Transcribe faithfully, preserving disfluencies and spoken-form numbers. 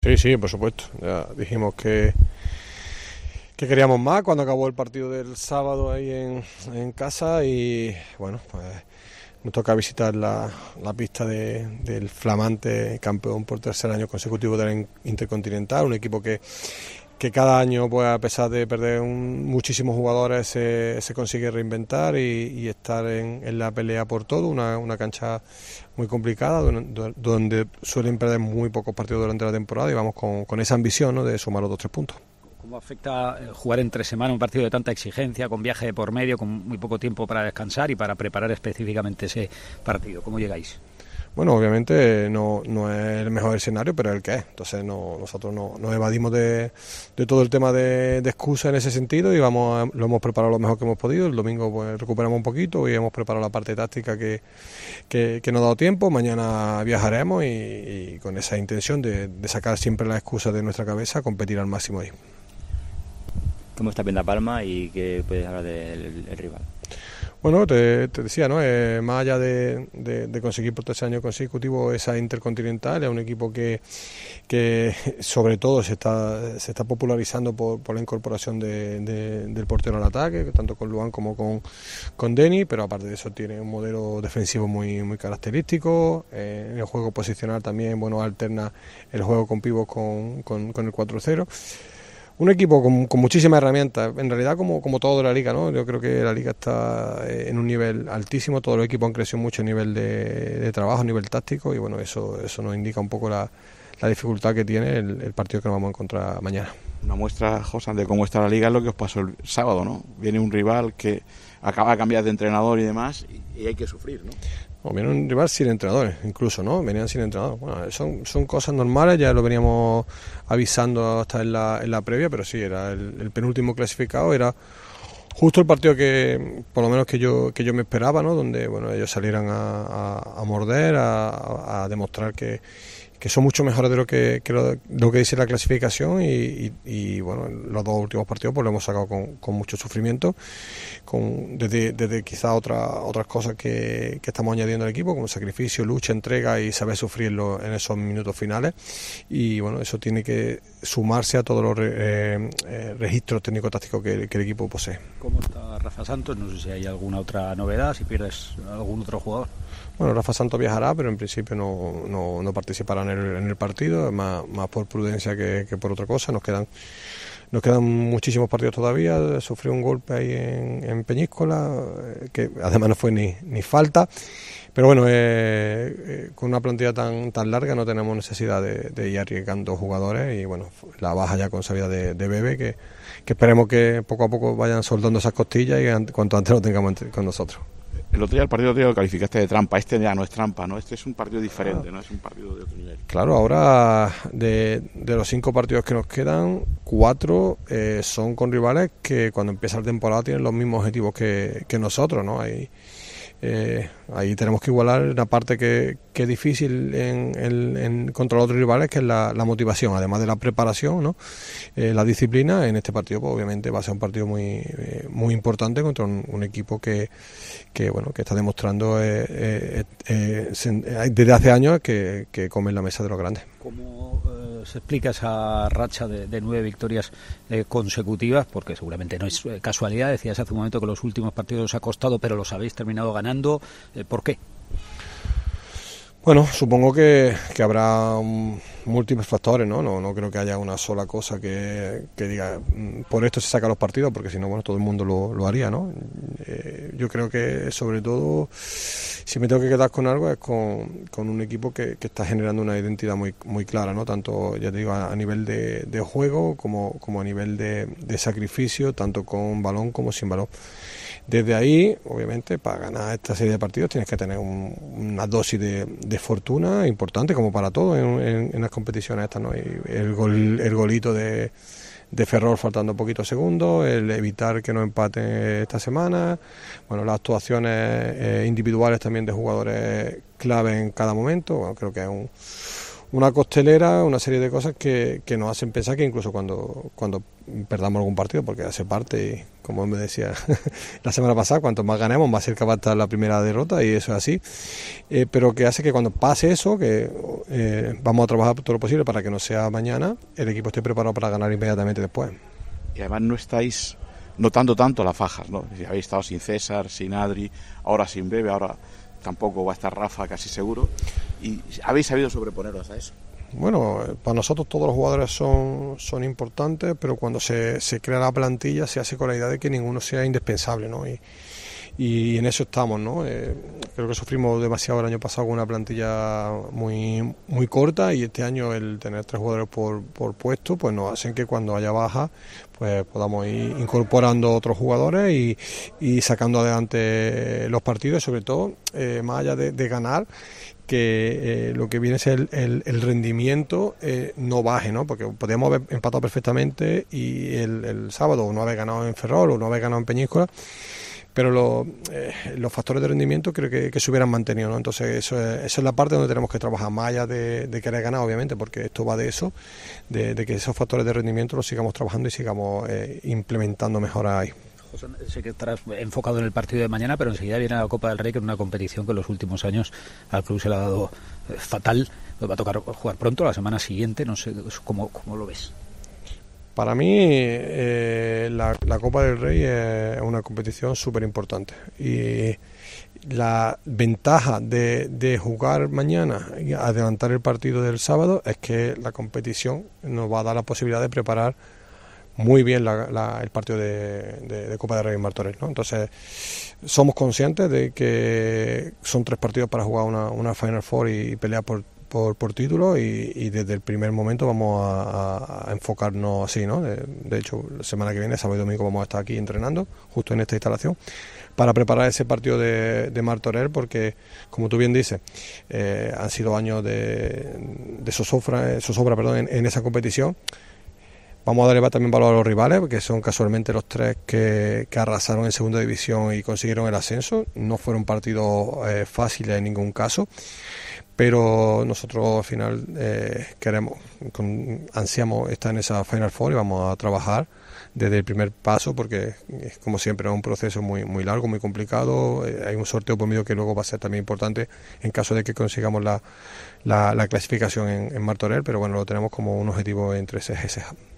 Sí, sí, por supuesto. Ya dijimos que, que queríamos más cuando acabó el partido del sábado ahí en, en casa y bueno, pues nos toca visitar la, la pista de, del flamante campeón por tercer año consecutivo de la Intercontinental, un equipo que, que cada año, pues a pesar de perder un, muchísimos jugadores, se, se consigue reinventar y, y estar en, en la pelea por todo, una, una cancha muy complicada, donde, donde suelen perder muy pocos partidos durante la temporada y vamos con, con esa ambición, ¿no?, de sumar los dos tres puntos. ¿Cómo afecta jugar entre semana un partido de tanta exigencia, con viaje por medio, con muy poco tiempo para descansar y para preparar específicamente ese partido? ¿Cómo llegáis? Bueno, obviamente no, no es el mejor escenario, pero es el que es. Entonces no, nosotros no, nos evadimos de, de todo el tema de, de excusa en ese sentido y vamos a, lo hemos preparado lo mejor que hemos podido. El domingo pues recuperamos un poquito y hemos preparado la parte táctica que, que, que nos ha dado tiempo. Mañana viajaremos y, y con esa intención de, de sacar siempre la excusa de nuestra cabeza, competir al máximo ahí. ¿Cómo está viendo a Palma y qué puedes hablar del el rival? Bueno, te, te decía, ¿no? Eh, más allá de, de, de conseguir por tercer año consecutivo esa Intercontinental, es un equipo que, que sobre todo se está, se está popularizando por, por la incorporación de, de, del portero al ataque, tanto con Luan como con, con Denis, pero aparte de eso tiene un modelo defensivo muy, muy característico. Eh, en el juego posicional también, bueno, alterna el juego con pivos con, con, con el cuatro cero. Un equipo con, con muchísimas herramientas, en realidad como, como todo de la liga, ¿no? Yo creo que la liga está en un nivel altísimo, todos los equipos han crecido mucho a nivel de, de trabajo, a nivel táctico, y bueno, eso, eso nos indica un poco la, la dificultad que tiene el, el partido que nos vamos a encontrar mañana. Una muestra, José, de cómo está la liga es lo que os pasó el sábado, ¿no? Viene un rival que acaba de cambiar de entrenador y demás, y, y hay que sufrir, ¿no? No, viene un rival sin entrenadores, incluso, ¿no? Venían sin entrenador. Bueno, son, son cosas normales, ya lo veníamos avisando hasta en la, en la previa, pero sí, era el, el penúltimo clasificado, era justo el partido que, por lo menos que yo que yo me esperaba, ¿no? Donde, bueno, ellos salieran a, a, a morder, a, a demostrar que, que son mucho mejores de lo que, que lo, lo que dice la clasificación y, y, y bueno, los dos últimos partidos pues lo hemos sacado con, con mucho sufrimiento, con desde, desde quizá otra, otras cosas que, que estamos añadiendo al equipo, como sacrificio, lucha, entrega y saber sufrirlo en esos minutos finales, y bueno, eso tiene que sumarse a todos los eh, eh, registros técnico-tácticos que, que el equipo posee. ¿Cómo está Rafa Santos? No sé si hay alguna otra novedad, si pierdes algún otro jugador. Bueno, Rafa Santos viajará, pero en principio no, no, no participará en el, en el partido, más, más por prudencia que, que por otra cosa. Nos quedan nos quedan muchísimos partidos todavía. Sufrió un golpe ahí en, en Peñíscola, que además no fue ni, ni falta. Pero bueno, eh, eh, con una plantilla tan tan larga no tenemos necesidad de, de ir arriesgando jugadores y bueno, la baja ya con salida de, de Bebe, que, que esperemos que poco a poco vayan soldando esas costillas y cuanto antes lo tengamos con nosotros. El otro día el partido te lo calificaste de trampa, este ya no es trampa, ¿no? Este es un partido diferente, ¿no? Es un partido de otro nivel. Claro, ahora de, de los cinco partidos que nos quedan, cuatro eh, son con rivales que cuando empieza la temporada tienen los mismos objetivos que, que nosotros, ¿no? Hay, Eh, ahí tenemos que igualar una parte que, que es difícil en, en, en contra los otros rivales, que es la, la motivación, además de la preparación, ¿no? Eh, la disciplina. En este partido pues, obviamente va a ser un partido muy eh, muy importante contra un, un equipo que, que bueno que está demostrando eh, eh, eh, eh, desde hace años que, que come en la mesa de los grandes. ¿Cómo eh, se explica esa racha de, de nueve victorias eh, consecutivas? Porque seguramente no es casualidad, decías hace un momento que los últimos partidos os ha costado, pero los habéis terminado ganando. Eh, ¿Por qué? Bueno, supongo que, que habrá um, múltiples factores, ¿no? ¿no? No creo que haya una sola cosa que, que diga, por esto se sacan los partidos, porque si no, bueno, todo el mundo lo, lo haría, ¿no? Eh, yo creo que, sobre todo, si me tengo que quedar con algo, es con, con un equipo que, que está generando una identidad muy muy clara, ¿no? Tanto, ya te digo, a, a nivel de, de juego, como, como a nivel de, de sacrificio, tanto con balón como sin balón. Desde ahí, obviamente, para ganar esta serie de partidos tienes que tener un, una dosis de, de fortuna importante, como para todo en, en, en las competiciones estas, ¿no? Y el, gol, el golito de, de Ferrol faltando poquitos segundos, el evitar que nos empate esta semana, bueno, las actuaciones eh, individuales también de jugadores clave en cada momento. Bueno, creo que es un una costelera, una serie de cosas que, que nos hacen pensar que incluso cuando, cuando perdamos algún partido, porque hace parte, y como me decía la semana pasada, cuanto más ganemos, más cerca va a estar la primera derrota, y eso es así, eh, pero que hace que cuando pase eso, que eh, vamos a trabajar todo lo posible para que no sea mañana, el equipo esté preparado para ganar inmediatamente después. Y además no estáis notando tanto las fajas, ¿no? Si habéis estado sin César, sin Adri, ahora sin Bebe, ahora tampoco va a estar Rafa, casi seguro, y habéis sabido sobreponeros a eso. Bueno, para nosotros todos los jugadores son, son importantes, pero cuando se, se crea la plantilla se hace con la idea de que ninguno sea indispensable, ¿no? Y, y en eso estamos, ¿no? Eh, creo que sufrimos demasiado el año pasado con una plantilla muy muy corta, y este año el tener tres jugadores por, por puesto pues nos hacen que cuando haya baja pues podamos ir incorporando otros jugadores y, y sacando adelante los partidos, sobre todo eh, más allá de, de ganar, que eh, lo que viene es el, el, el rendimiento eh, no baje, ¿no? Porque podríamos haber empatado perfectamente y el, el sábado no haber ganado en Ferrol o no haber ganado en Peñíscola, pero lo, eh, los factores de rendimiento creo que, que se hubieran mantenido, ¿no? Entonces eso es, esa es la parte donde tenemos que trabajar, más allá de, de querer ganar, obviamente, porque esto va de eso, de, de que esos factores de rendimiento los sigamos trabajando y sigamos eh, implementando mejoras ahí. José, sé que estarás enfocado en el partido de mañana, pero enseguida viene la Copa del Rey, que es una competición que en los últimos años al club se le ha dado eh, fatal. Nos va a tocar jugar pronto, la semana siguiente, no sé cómo, cómo lo ves. Para mí eh, la, la Copa del Rey es una competición súper importante, y la ventaja de, de jugar mañana y adelantar el partido del sábado es que la competición nos va a dar la posibilidad de preparar muy bien la, la, el partido de, de, de Copa del Rey en Martorell, ¿no? Entonces somos conscientes de que son tres partidos para jugar una, una Final Four y, y pelear por Por, por título, y, y desde el primer momento vamos a, a enfocarnos así, ¿no? De, de hecho, la semana que viene, sábado y domingo, vamos a estar aquí entrenando, justo en esta instalación, para preparar ese partido de, de Martorell, porque, como tú bien dices, eh, han sido años de, de zozobra, zozobra perdón, en, en esa competición. Vamos a darle también valor a los rivales, porque son casualmente los tres que, que arrasaron en segunda división y consiguieron el ascenso. No fueron partidos eh, fáciles en ningún caso, pero nosotros al final eh, queremos, con, ansiamos estar en esa Final Four y vamos a trabajar desde el primer paso, porque es, como siempre, es un proceso muy muy largo, muy complicado. Eh, hay un sorteo por medio que luego va a ser también importante en caso de que consigamos la, la, la clasificación en, en Martorell, pero bueno, lo tenemos como un objetivo entre cejas y cejas.